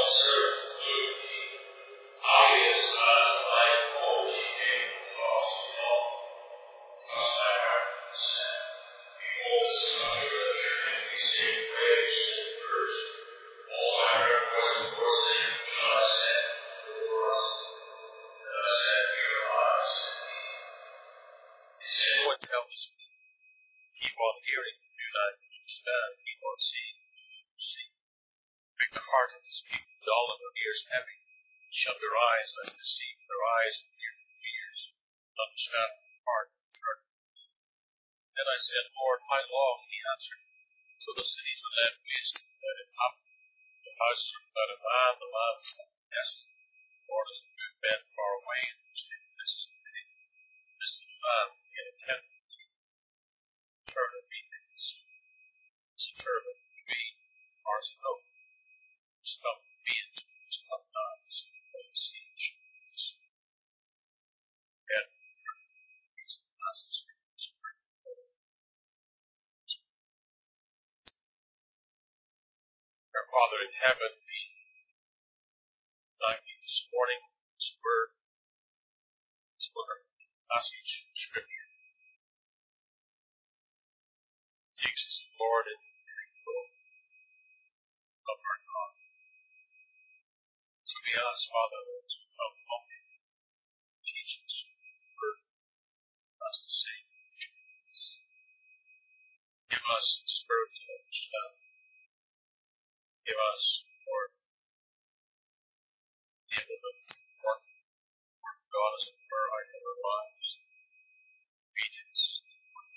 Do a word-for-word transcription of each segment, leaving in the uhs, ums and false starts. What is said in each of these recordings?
Father in heaven, we thank you this morning for this word, this wonderful passage of Scripture. It takes us, Lord, into the control of our God. So we ask, Father, as we come humbly, teach us the word us to say, Jesus. Give us the spirit to understand. Give us, Lord, the ability to work for God as it were out in our lives. Obedience to the word.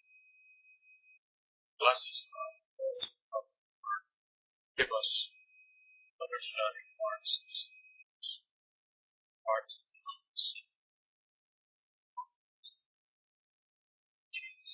Bless us, God, as we come to the word. Give us understanding hearts, hearts that come to see. Jesus.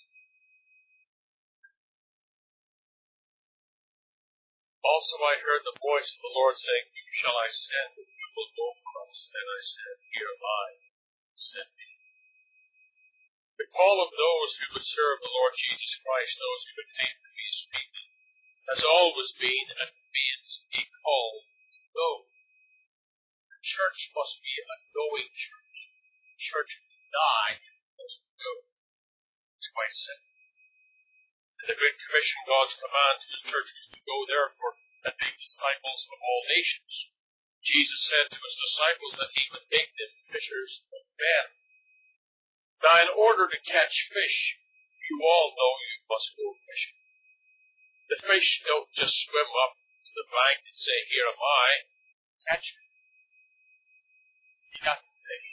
Also I heard the voice of the Lord saying, Whom shall I send, and who will go for us? And I said, Here am I, send me. The call of those who would serve the Lord Jesus Christ, those who would aim to be his people, has always been and remains a call to go. The church must be a going church. The church will die if it doesn't go. It's quite simple. In the Great Commission, God's command to the church was to go, therefore, and make disciples of all nations. Jesus said to his disciples that he would make them fishers of men. Now, in order to catch fish, you all know you must go fishing. The fish don't just swim up to the bank and say, Here am I, catch me. You got to fish.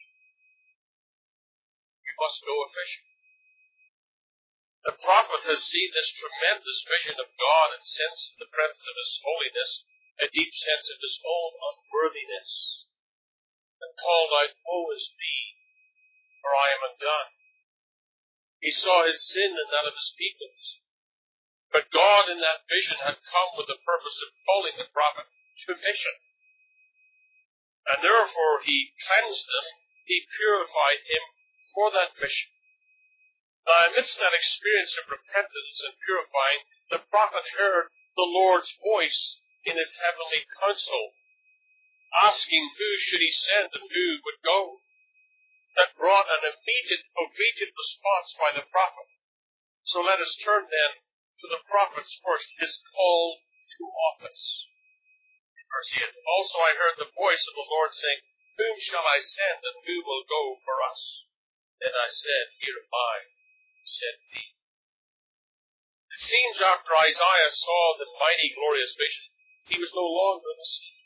You must go a-fishing. The prophet has seen this tremendous vision of God and sensed in the presence of his holiness a deep sense of his own unworthiness, and called out, Woe is me, for I am undone. He saw his sin and that of his peoples. But God in that vision had come with the purpose of calling the prophet to mission. And therefore he cleansed him, he purified him for that mission. Now, amidst that experience of repentance and purifying, the prophet heard the Lord's voice in his heavenly council, asking who should he send and who would go. That brought an immediate, obedient response by the prophet. So let us turn then to the prophet's first, his call to office. Verse eight, Also I heard the voice of the Lord saying, Whom shall I send and who will go for us? Then I said, Here am I, send me. It seems after Isaiah saw the mighty, glorious vision, he was no longer in the scene.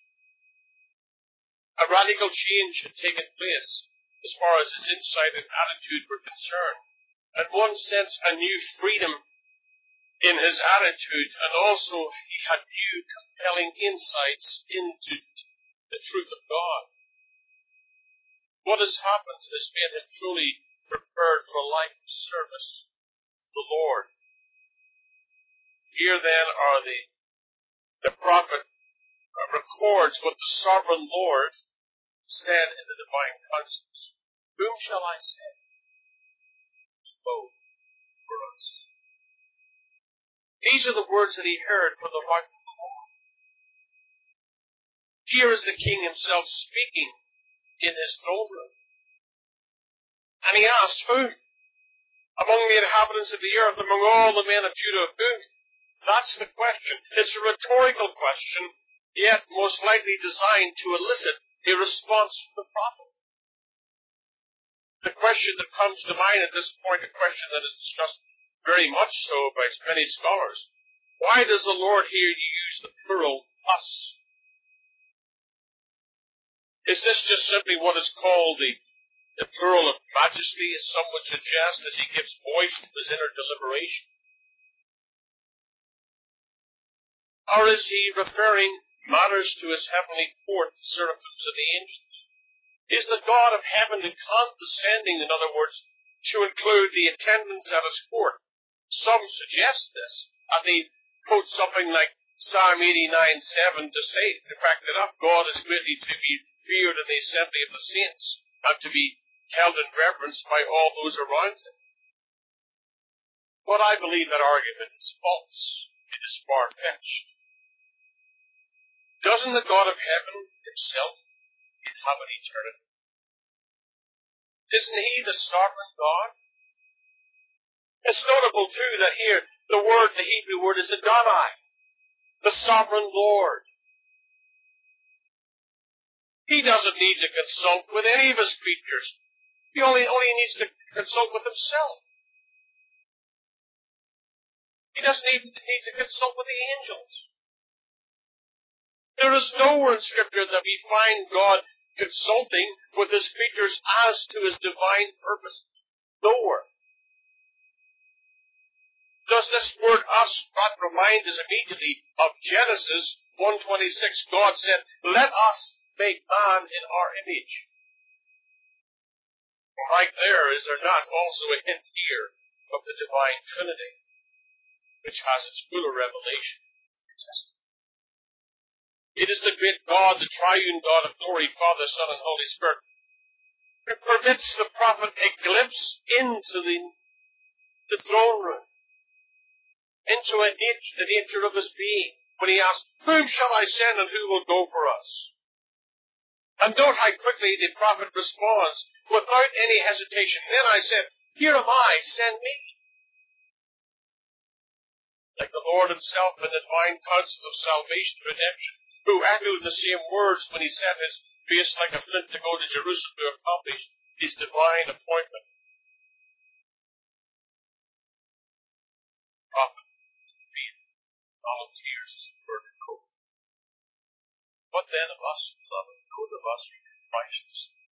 A radical change had taken place as far as his insight and attitude were concerned. In one sense, a new freedom in his attitude, and also he had new compelling insights into the truth of God. What has happened has made him truly prepared for a life of service to the Lord. Here then are the, the prophet uh, records what the sovereign Lord said in the divine councils. Whom shall I send? Go for us. These are the words that he heard from the mouth of the Lord. Here is the king himself speaking in his throne room. And he asked, who? Among the inhabitants of the earth, among all the men of Judah, who? That's the question. It's a rhetorical question, yet most likely designed to elicit a response from the prophet. The question that comes to mind at this point, a question that is discussed very much so by many scholars, why does the Lord here use the plural us? Is this just simply what is called the, the plural of majesty, as some would suggest, as he gives voice to his inner deliberation? Or is he referring matters to his heavenly court, the seraphims and the angels? Is the God of heaven condescending, in other words, to include the attendants at his court? Some suggest this, and they quote something like Psalm eighty-nine seven to say, to back it up, God is greatly to be feared in the assembly of the saints, and to be held in reverence by all those around him. But I believe that argument is false. It is far-fetched. Doesn't the God of heaven himself inhabit eternity? Isn't he the sovereign God? It's notable, too, that here the word, the Hebrew word, is Adonai, the sovereign Lord. He doesn't need to consult with any of his creatures. He only, only needs to consult with himself. He doesn't even need to consult with the angels. There is nowhere in Scripture that we find God consulting with his creatures as to his divine purpose. Nowhere. Does this word us not remind us immediately of Genesis one twenty-six? God said, let us make man in our image. Right there, is there not also a hint here of the divine Trinity, which has its fuller revelation in the New Testament? It is the great God, the triune God of glory, Father, Son, and Holy Spirit, who permits the prophet a glimpse into the, the throne room, into a nature, the nature of his being, when he asks, whom shall I send and who will go for us? And note how quickly the prophet responds, without any hesitation. Then I said, here am I, send me. Like the Lord himself in the divine counsels of salvation and redemption, who echoed the same words when he set his face like a flint to go to Jerusalem to accomplish his divine appointment. Prophet, faith, volunteers as a burden coat. What then of us, beloved, those of us who are Christ's?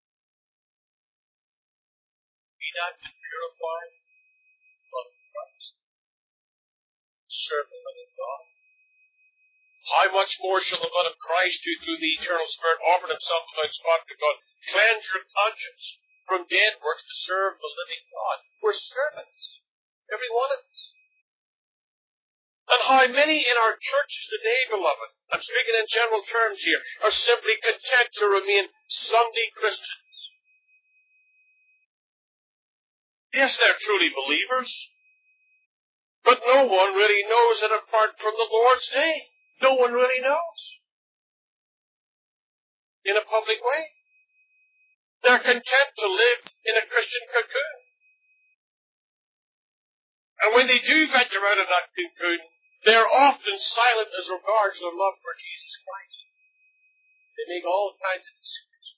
Be not been purified in the blood of Christ. Serve the living God. How much more shall the blood of Christ, who through the eternal Spirit offered himself without spot to God, cleanse your conscience from dead works to serve the living God? We're servants, every one of us. And how many in our churches today, beloved, I'm speaking in general terms here, are simply content to remain Sunday Christians. Yes, they're truly believers, but no one really knows it apart from the Lord's Day. No one really knows. In a public way. They're content to live in a Christian cocoon. And when they do venture out of that cocoon, they're often silent as regards their love for Jesus Christ. They make all kinds of excuses.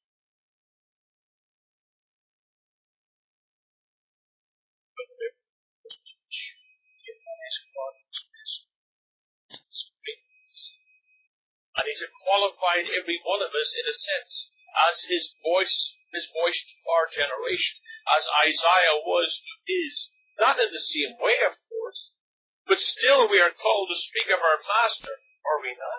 But they're and he's qualified every one of us, in a sense, as his voice, his voice to our generation, as Isaiah was to his. Not in the same way, of course, but still we are called to speak of our Master, are we not?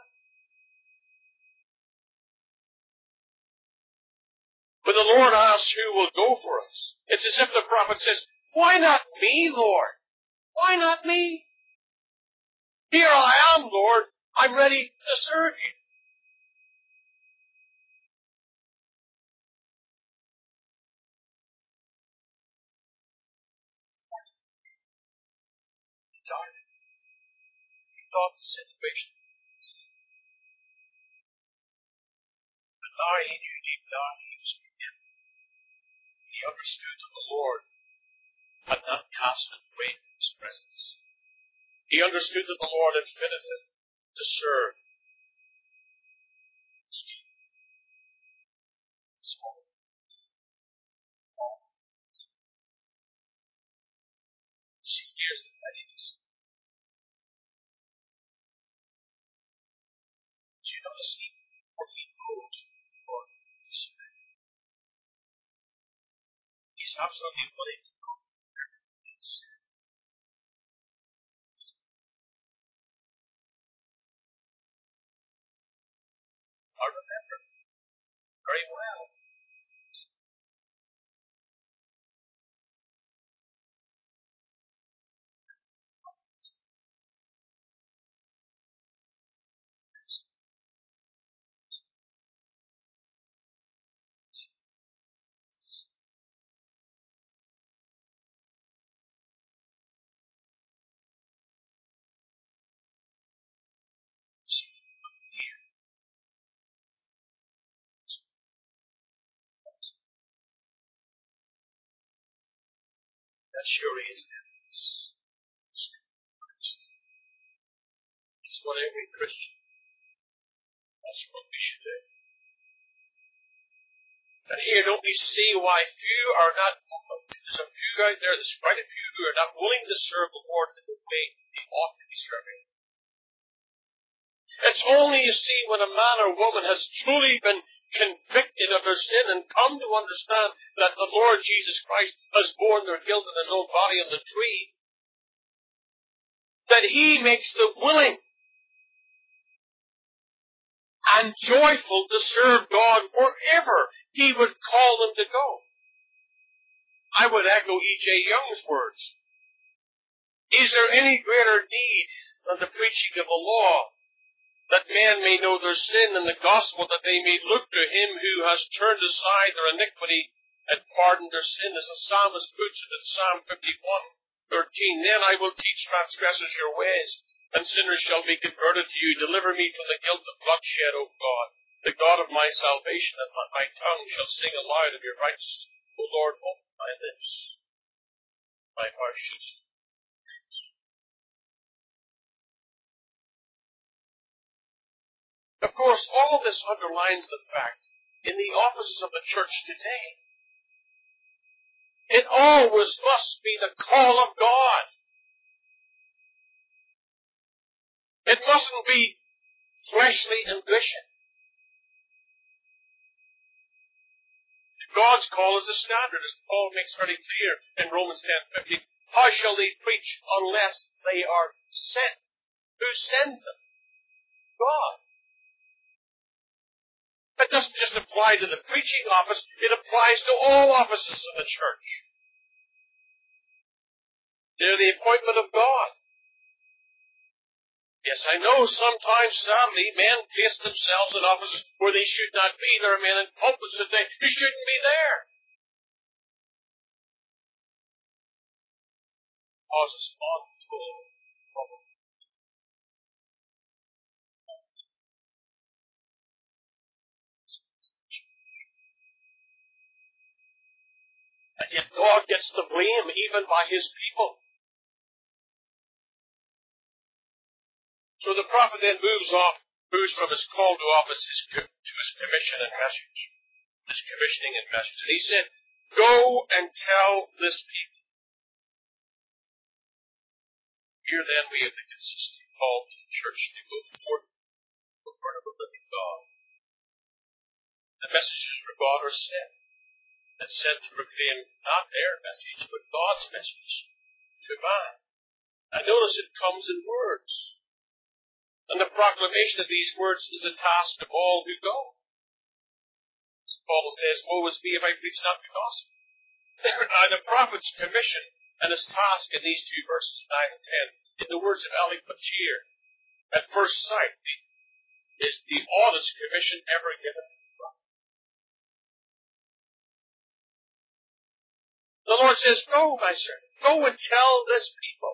When the Lord asks who will go for us, it's as if the prophet says, why not me, Lord? Why not me? Here I am, Lord. I'm ready to serve you. He thought the situation. Now he knew deep down he was forgiven. He understood that the Lord had not cast him away from his presence. He understood that the Lord had fitted him to serve his people. See, here's the readiness. Do you notice he, when he goes to the Lord is this way? He's absolutely willing to go where he needs. I remember very well. That sure is evidence. It's what every Christian, that's what we should do. And here, don't we see why few are not, there's a few out there, there's quite a few who are not willing to serve the Lord in the way they ought to be serving. It's only, you see, when a man or woman has truly been convicted of their sin and come to understand that the Lord Jesus Christ has borne their guilt in his own body on the tree, that he makes them willing and joyful to serve God wherever he would call them to go. I would echo E J Young's words. Is there any greater need than the preaching of the law, that men may know their sin and the gospel, that they may look to him who has turned aside their iniquity and pardoned their sin, as the psalmist puts it in Psalm fifty-one thirteen. Then I will teach transgressors your ways, and sinners shall be converted to you. Deliver me from the guilt of bloodshed, O God, the God of my salvation, and my tongue shall sing aloud of your righteousness. O Lord, open my lips, my heart shall sing. Of course, all of this underlines the fact, in the offices of the church today, it always must be the call of God. It mustn't be fleshly ambition. God's call is the standard, as Paul makes very clear in Romans ten fifteen. How shall they preach unless they are sent? Who sends them? God. It doesn't just apply to the preaching office, it applies to all offices of the church. They're the appointment of God. Yes, I know sometimes, sadly, men place themselves in offices where they should not be. There are men in pulpits today who shouldn't be there. Causes untold trouble. And yet God gets the blame even by his people. So the prophet then moves off, moves from his call to office his, to his commission and message. His commissioning and message. And he said, go and tell this people. Here then we have the consistent call to the church to go forth the word of the living God. The messages for God are sent. And sent to proclaim not their message, but God's message to man. And notice it comes in words. And the proclamation of these words is a task of all who go. As Paul says, woe is me if I preach not the gospel. Now the prophet's commission and his task in these two verses nine and ten, in the words of Ali Pachir, at first sight, is the oddest commission ever given. The Lord says, go, my servant, go and tell this people.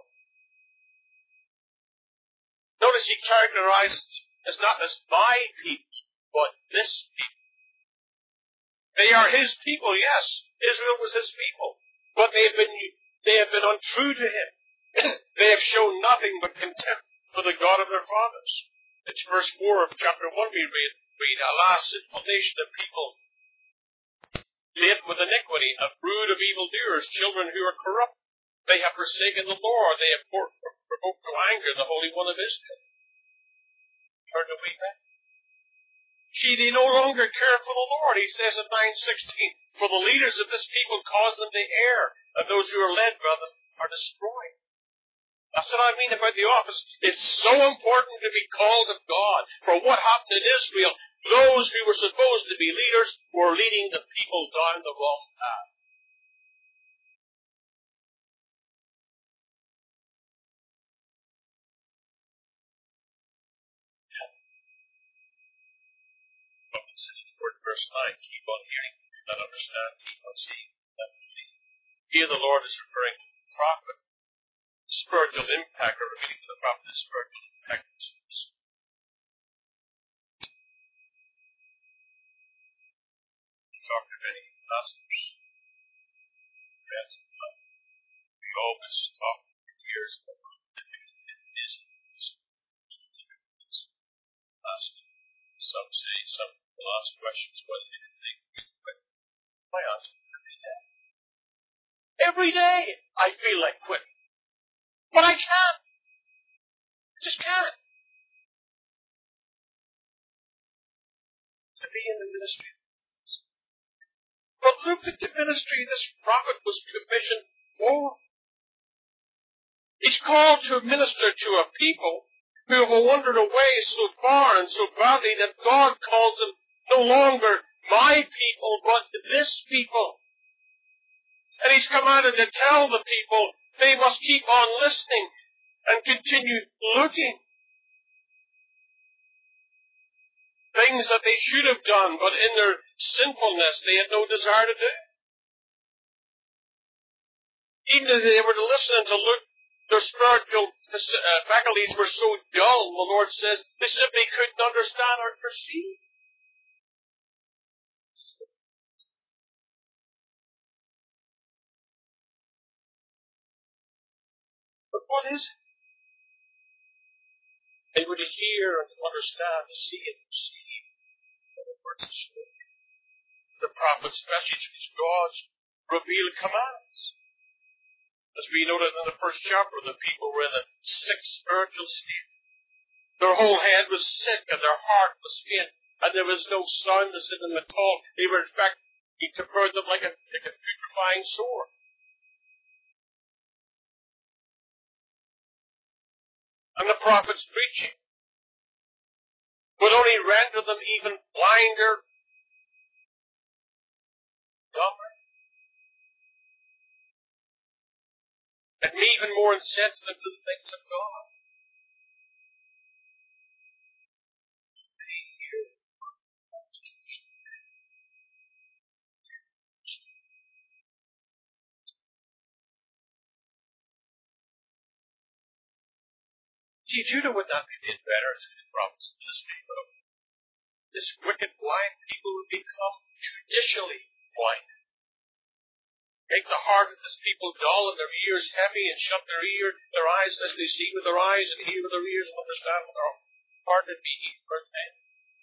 Notice he characterized as not as my people, but this people. They are his people, yes. Israel was his people. But they have been, they have been untrue to him. They have shown nothing but contempt for the God of their fathers. It's verse four of chapter one we read, read Alas, sinful nation of people, laden with iniquity, a brood of evildoers, children who are corrupt. They have forsaken the Lord. They have provoked to anger the Holy One of Israel. Turn to weep back. See, they no longer care for the Lord. He says in nine sixteen, for the leaders of this people cause them to err, and those who are led by them are destroyed. That's what I mean about the office. It's so important to be called of God. For what happened in Israel, those who were supposed to be leaders were leading the people down the wrong path. Verse nine, keep on hearing, do not understand, keep on seeing, not believe. Here the Lord is referring to the prophet. The spiritual impact, or revealing to the prophet the spiritual impact of this. We talk to many pastors. We always talk for years about it is some say, some will ask questions whether it is they quit. My answer every day. Every day I feel like quitting. But I can't. I just can't. To be in the ministry. But look at the ministry this prophet was commissioned for. He's called to minister to a people who have wandered away so far and so badly that God calls them no longer my people, but this people. And he's commanded to tell the people they must keep on listening and continue looking. Things that they should have done, but in their sinfulness they had no desire to do. Even if they were to listen and to look, their spiritual faculties were so dull, the Lord says, they simply couldn't understand or perceive. But what is it? They were to hear and to understand, to see and perceive. The prophet's message was God's revealed commands. As we noted in the first chapter, the people were in a sick spiritual state. Their whole head was sick and their heart was faint, and there was no soundness in them at all. They were, in fact, he compared them like a, like a putrefying sore. And the prophet's preaching would only render them even blinder, dumber, and even more insensitive to the things of God. See, Judah would not be made better through the prophets of this people. This wicked, blind people would become judicially blind. Make the heart of this people dull and their ears heavy, and shut their ear, their eyes, lest they see with their eyes and hear with their ears and understand with their heart and be eaten for men.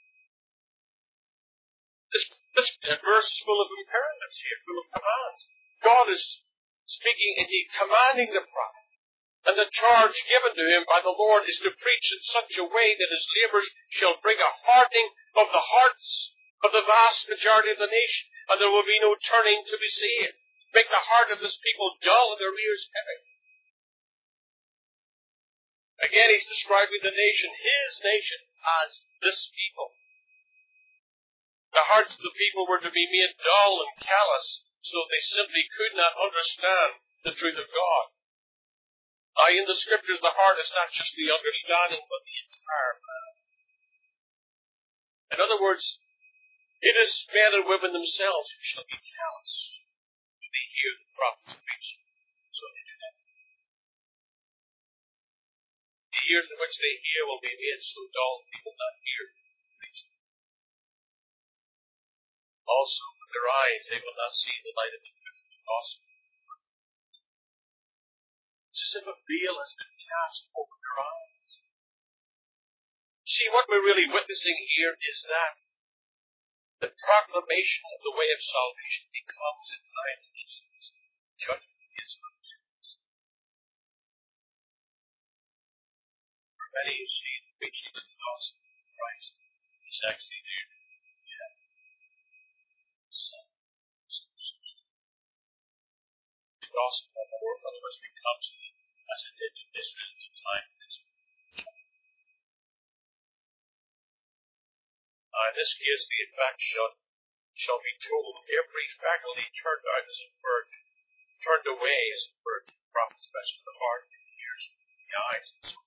This, this verse is full of imperatives here, full of commands. God is speaking, indeed, commanding the prophet. And the charge given to him by the Lord is to preach in such a way that his labors shall bring a hardening of the hearts of the vast majority of the nation, and there will be no turning to be saved. Make the heart of this people dull and their ears heavy. Again, he's describing the nation, his nation, as this people. The hearts of the people were to be made dull and callous, so they simply could not understand the truth of God. Now, in the Scriptures, the heart is not just the understanding, but the entire man. In other words, it is men and women themselves who shall be callous when they hear the prophets preach. So they do that. The ears in which they hear will be made so dull they will not hear the preaching. Also, their eyes, they will not see the light of the truth of the gospel. It's as if a veil has been cast over their eyes. See, what we're really witnessing here is that the proclamation of the way of salvation becomes in time and instance judgment against those sins. For many, you see, the preaching of the gospel of Christ is actually due to death. The gospel of the world otherwise becomes as it did in Israel in time and instance. Uh, in this case, the effect shall, shall be told, every faculty turned out as it were, turned away as it were, to the prophet, especially the heart, and the ears, and the eyes, and so on.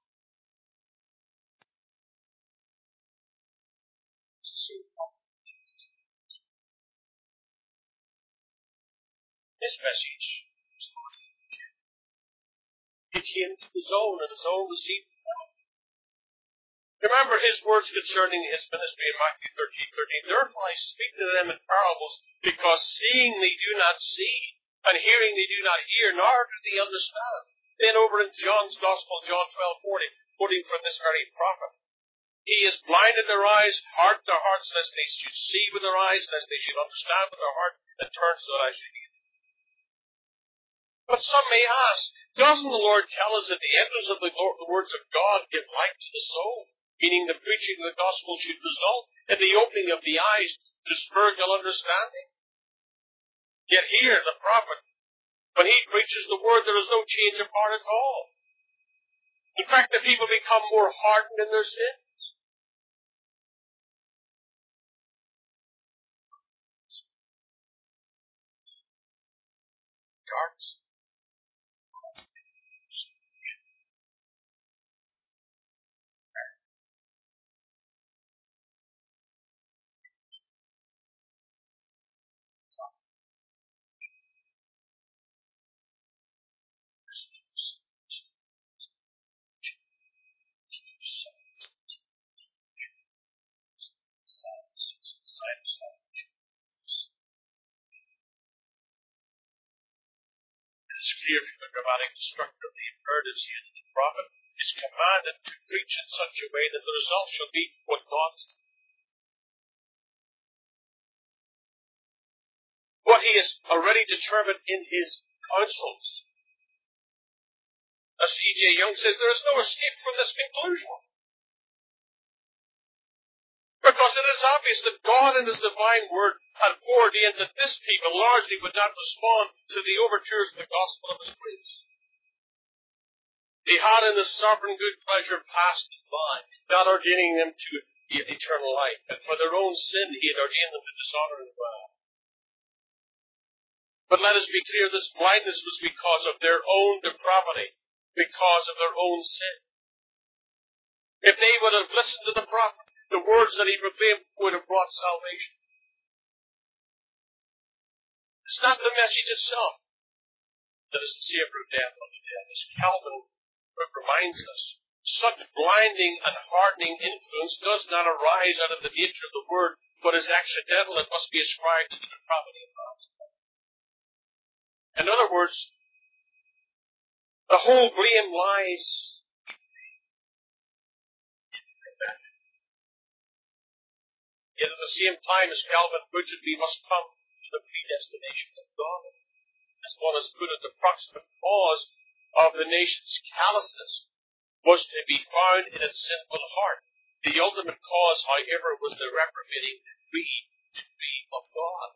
This message was not here. It came to his own, and his own received it not. Remember his words concerning his ministry in Matthew thirteen thirteen. Therefore I speak to them in parables, because seeing they do not see, and hearing they do not hear, nor do they understand. Then over in John's Gospel, John twelve forty, quoting from this very prophet, he has blinded their eyes, hardened their hearts, lest they should see with their eyes, lest they should understand with their heart, and turn so that I should heal. But some may ask, doesn't the Lord tell us that the entrance of the, the words of God give light to the soul? Meaning the preaching of the gospel should result in the opening of the eyes to spiritual understanding. Yet here, the prophet, when he preaches the word, there is no change of heart at all. In fact, the people become more hardened in their sins. Darkness. It's clear from the dramatic structure of the imperatives here that the prophet is commanded to preach in such a way that the result shall be what God what he has already determined in his counsels. As E J Young says, there is no escape from this conclusion. Because it is obvious that God in his divine word had foreordained that this people largely would not respond to the overtures of the gospel of his grace. He had in his sovereign good pleasure passed them by, not ordaining them to eternal life. And for their own sin he had ordained them to dishonor and wrath. But let us be clear, this blindness was because of their own depravity, because of their own sin. If they would have listened to the prophet, the words that he proclaimed would have brought salvation. It's not the message itself that is the savor of death unto death. As Calvin reminds us, such blinding and hardening influence does not arise out of the nature of the word, but is accidental and must be ascribed to the depravity of God. In other words, the whole blame lies Yet at the same time, as Calvin puts it, we must come to the predestination of God. As one has put it, the proximate cause of the nation's callousness was to be found in its sinful heart. The ultimate cause, however, was the reprobating greed degree of God.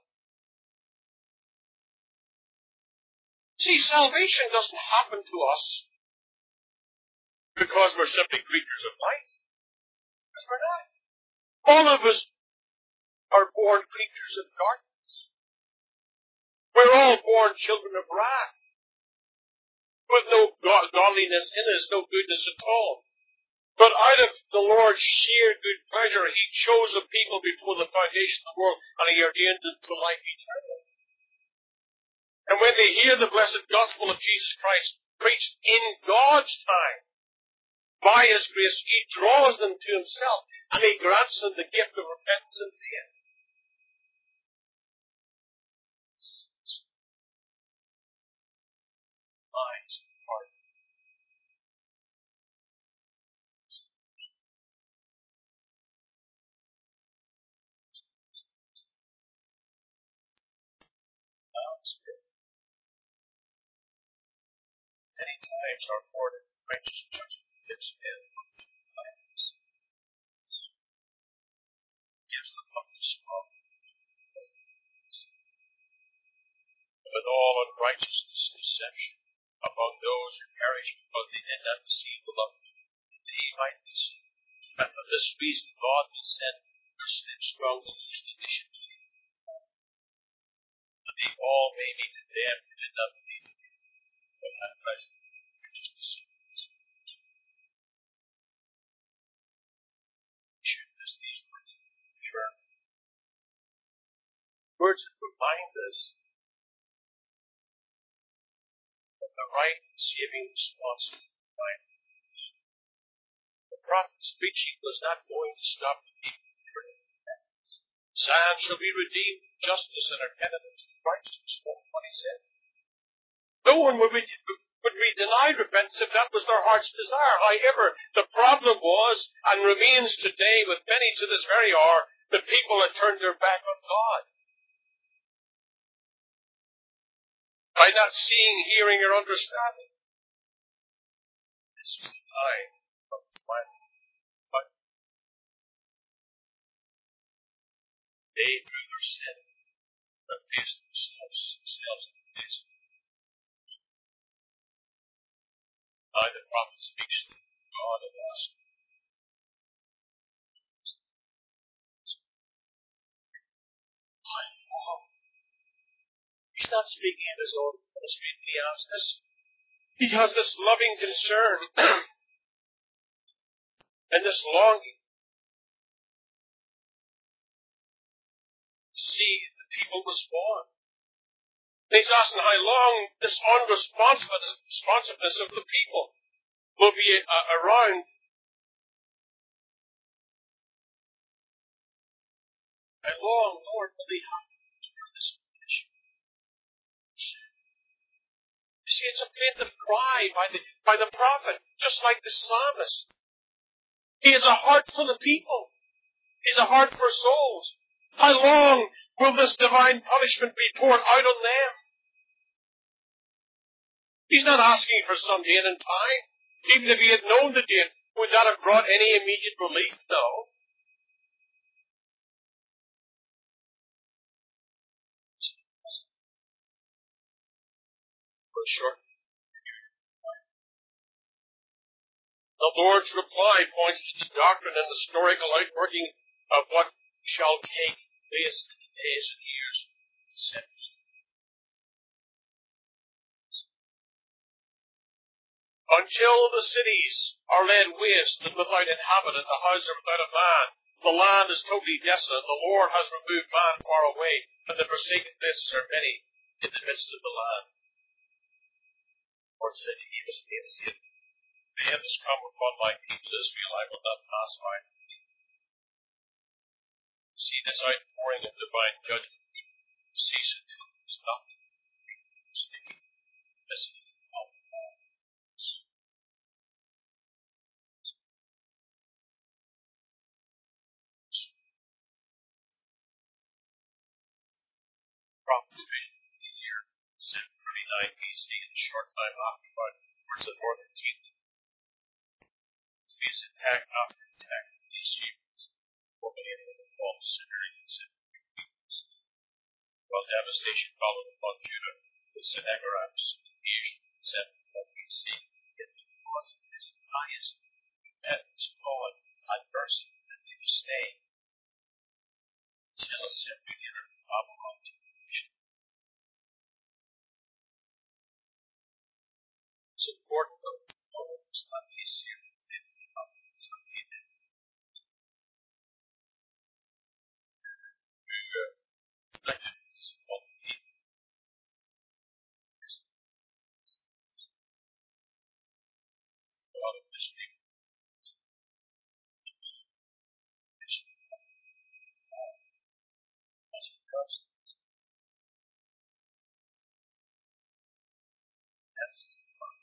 See, salvation doesn't happen to us because we're simply creatures of light. Because we're not. All of us are born creatures of darkness. We're all born children of wrath, with no godliness in us, no goodness at all. But out of the Lord's sheer good pleasure, he chose a people before the foundation of the world, and he ordained them to life eternal. And when they hear the blessed gospel of Jesus Christ preached in God's time, by his grace, he draws them to himself, and he grants them the gift of repentance and faith. Spirit. Many times our Lord in His righteous judgment gives men times. Gives them up to strong. With all unrighteousness, deception among those who perish because they did not receive the love that He might receive. And for this reason, God will send their slip strong used addition to you. That they all may be condemned who did not believe the truth, but at present just the sins. Should miss these words in turn. Words that remind us of the right and saving response to the divine. The prophet's preaching was not going to stop the people from turning to repentance. Zion shall be redeemed from justice and her penitence and righteousness, one twenty-seven. No one would be, would be denied repentance if that was their heart's desire. However, the problem was, and remains today with many to this very hour, the people had turned their back on God. By not seeing, hearing, or understanding. This was the time of the final fight. They, through their sin, have placed themselves, themselves in the place of God. Now the prophet speaks to God and asks, how long? He's not speaking of his own ministry when he asks this. He has this loving concern and this longing to see the people respond. And he's asking how long this unresponsiveness of the people will be uh, around. How long, Lord, will they have to turn this condition? You see, it's a plaintive cry by the, by the prophet, just like the psalmist. He has a heart for the people. He has a heart for souls. How long will this divine punishment be poured out on them? He's not asking for some date and time. Even if he had known the date, would that have brought any immediate relief? No. For a short period. The Lord's reply points to the doctrine and historical outworking of what shall take place in the days and years and centuries. Until the cities are laid waste and without inhabitant, the houses are without a man, the land is totally desolate, the Lord has removed man far away, and the forsaken places are many in the midst of the land. The Lord said, He was the the end has come upon my people Israel, I will not pass by them. See this outpouring of divine judgment cease until there is nothing missing of all. Prophet's vision for the year seven thirty-nine B C, in a short time occupied towards the northern kingdom. Its face attack after attack of the Assyrians, culminating in the fall of Syria and seventy peoples. While devastation followed upon Judah, with Sennacherib's invasion in seven twelve B C, yet because of his pious repentance of God and mercy that they were staying, until assembly entered Babylon to the nation. It's important though to know it's not the Assyrians that the Babylonians are hated. Who uh, like this is called the people. A lot of this people. As a trust. That's just the part.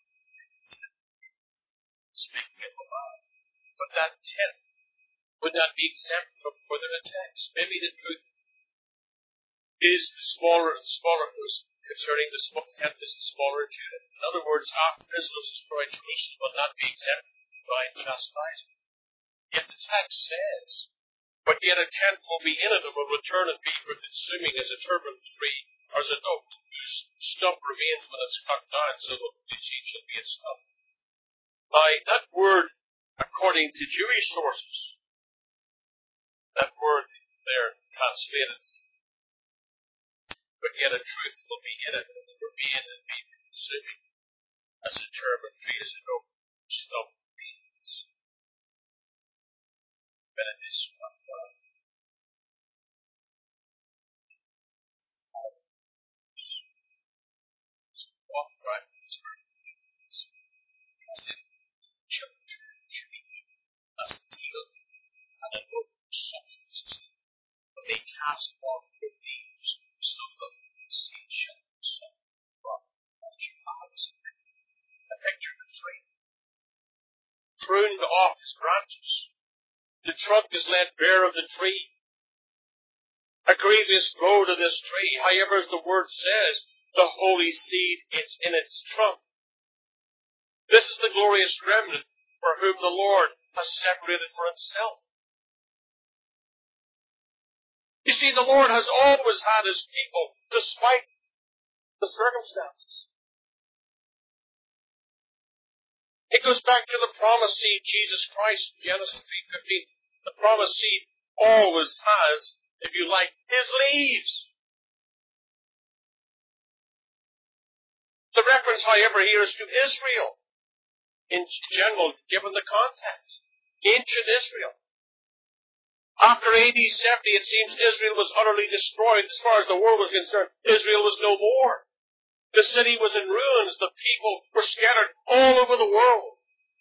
Speaking of the law. But that tenth would not be exempt from further attacks. Maybe the truth is the smaller and smaller was concerning the tenth is the smaller Judah. In other words, after Israel is destroyed, Jerusalem will not be exempt from divine chastisement. Yet the text says, but yet a tenth will be in it and will return and be for consuming as a terebinth tree, or as an oak whose stump remains when it's cut down, so that the seed shall be its stump. Now, that word, according to Jewish sources, that word there translated, but yet a truth will be in it and will remain and be for consuming as a terebinth tree, as an oak whose stump remains when it is cut down. Walk right in this earth as in church, as a deal and an open substance. When they cast forth their leaves, so that the seed shall sow from that you have a picture of the tree. Pruned off his branches. The trunk is laid bare of the tree. A grievous blow to this tree, however, as the word says, the holy seed is in its trunk. This is the glorious remnant for whom the Lord has separated for himself. You see, the Lord has always had his people, despite the circumstances. It goes back to the promised seed, Jesus Christ, Genesis three fifteen. The promised seed always has, if you like, his leaves. The reference, however, here is to Israel. In general, given the context. Ancient Israel. After A D seventy, it seems Israel was utterly destroyed. As far as the world was concerned, Israel was no more. The city was in ruins. The people were scattered all over the world.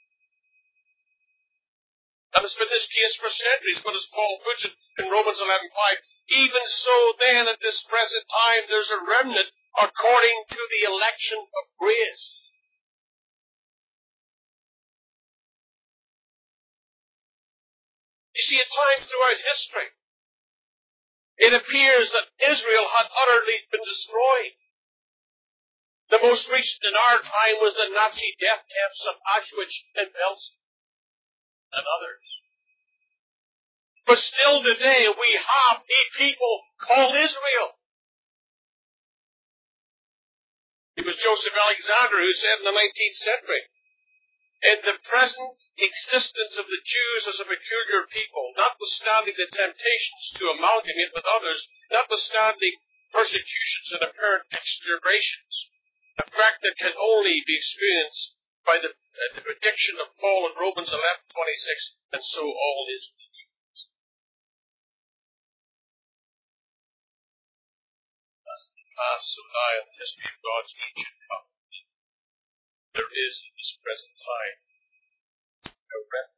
And it's been this case for centuries, but as Paul puts it in Romans eleven five, even so then at this present time there's a remnant according to the election of grace. You see, at times throughout history, it appears that Israel had utterly been destroyed. The most recent in our time was the Nazi death camps of Auschwitz and Belsen and others. But still today we have a people called Israel. It was Joseph Alexander who said in the nineteenth century, in the present existence of the Jews as a peculiar people, notwithstanding the temptations to amalgamate with others, notwithstanding persecutions and apparent extirpations, a fact that can only be experienced by the, uh, the prediction of Paul in Romans eleven twenty-six, and so all is nations. As in the past, so now in the history of God's ancient covenant, there is at this present time a remnant.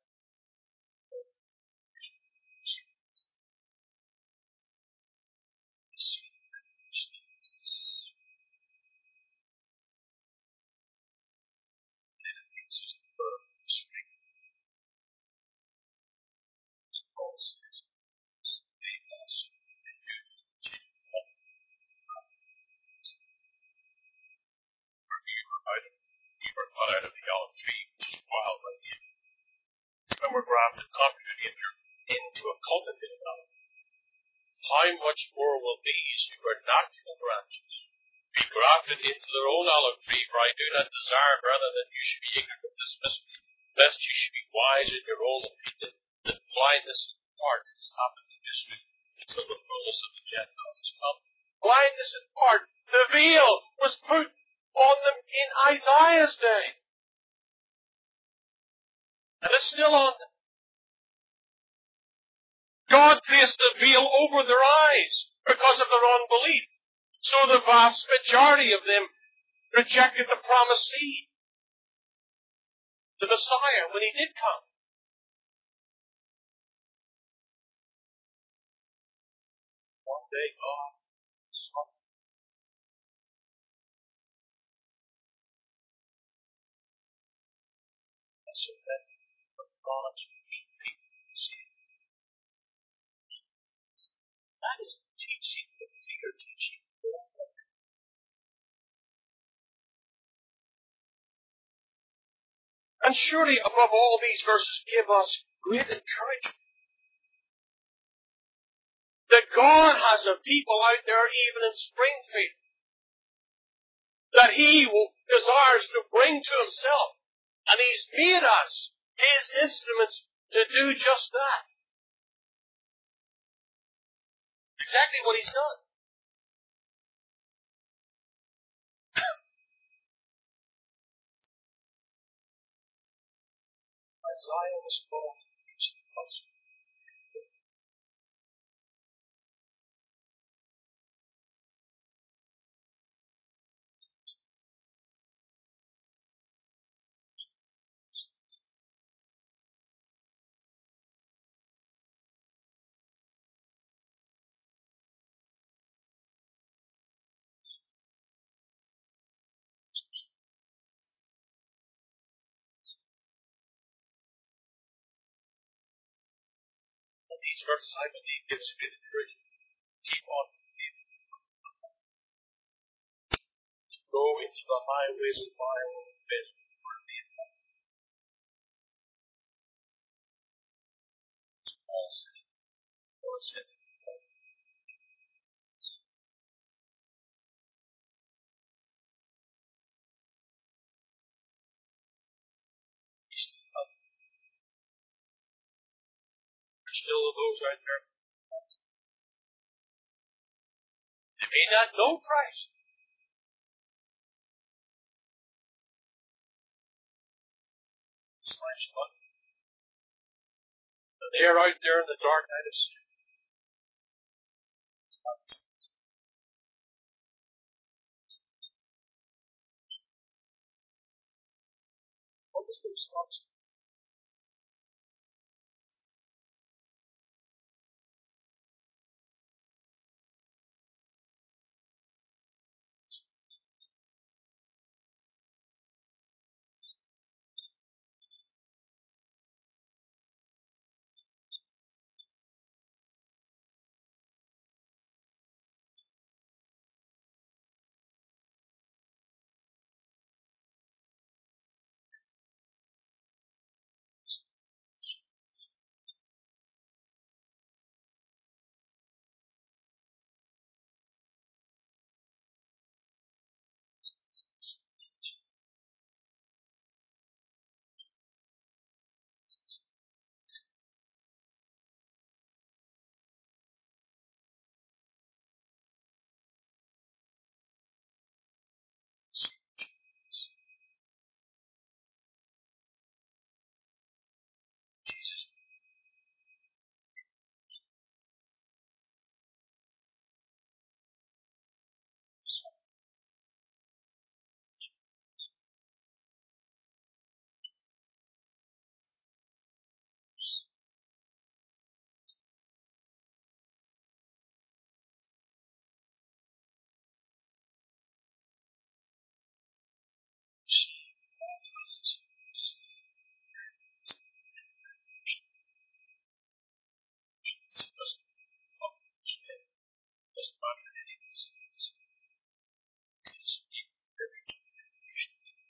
Out of the olive tree, which is wild by the end. And were grafted confidently into a cultivated olive. How much more will these who are natural branches be grafted into their own olive tree? For I do not desire, rather, that you should be ignorant of this mystery, lest you should be wise in your own opinion, that blindness in part has happened to Israel until the fullness of the Gentiles has come. Blindness in part. The veil was put on them in Isaiah's day. And it's still on them. God placed the veil over their eyes because of their unbelief. So the vast majority of them rejected the promised seed, the Messiah, when he did come. One day God saw them. And so then God's people see. That is the teaching, the clear teaching. And surely above all these verses give us great encouragement. That God has a people out there even in Springfield that He desires to bring to Himself. And He's made us His instruments to do just that. Exactly what He's done. Isaiah was called to preach the gospel. And these verses, I believe, give us great encouragement. Keep on believing. Go into the highways and byways and beds of worthy and healthy. Paul said, Lord said, He's still out there. There's still those out there. They may not know Christ. Slash button. But they are out there in the dark night of sin. What was the response? Jesus. Doesn't matter any of these things. It's very communication.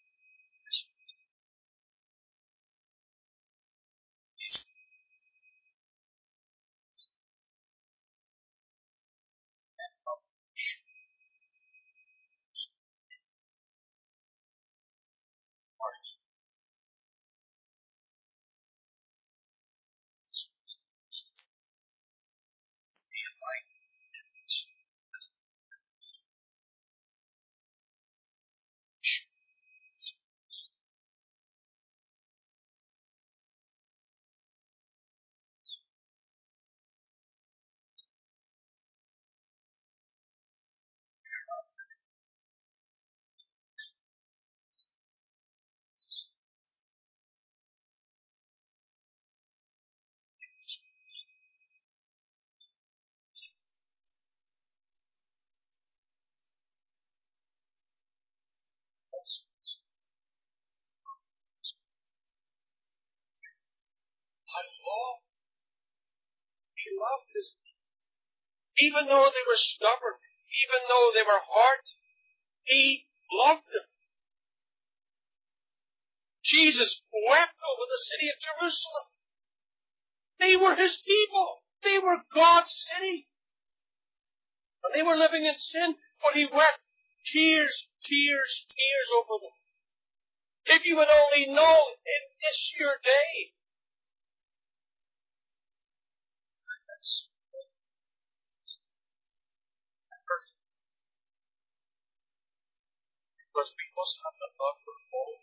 I love. He loved His people. Even though they were stubborn, even though they were hard, He loved them. Jesus wept over the city of Jerusalem. They were his people. They were God's city. And they were living in sin, but he wept tears, tears, tears over them. If you would only know in this your day. That's because we must have the love for all.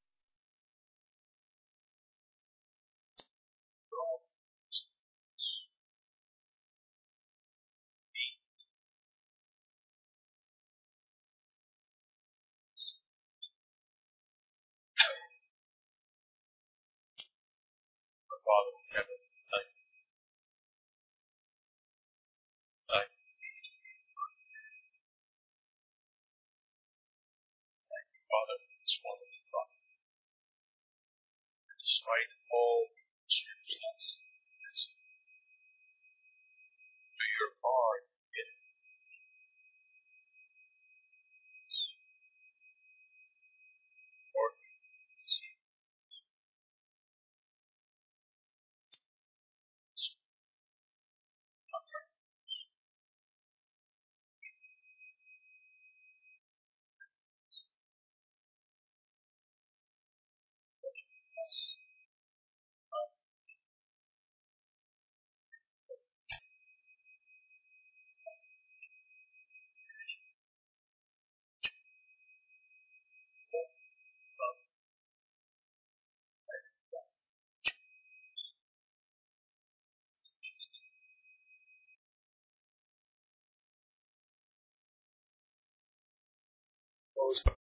Our Father in heaven, thank you. Thank you. Thank you, Father, for this wonderful God. Despite all circumstances, to your heart, it Lord, see us. Those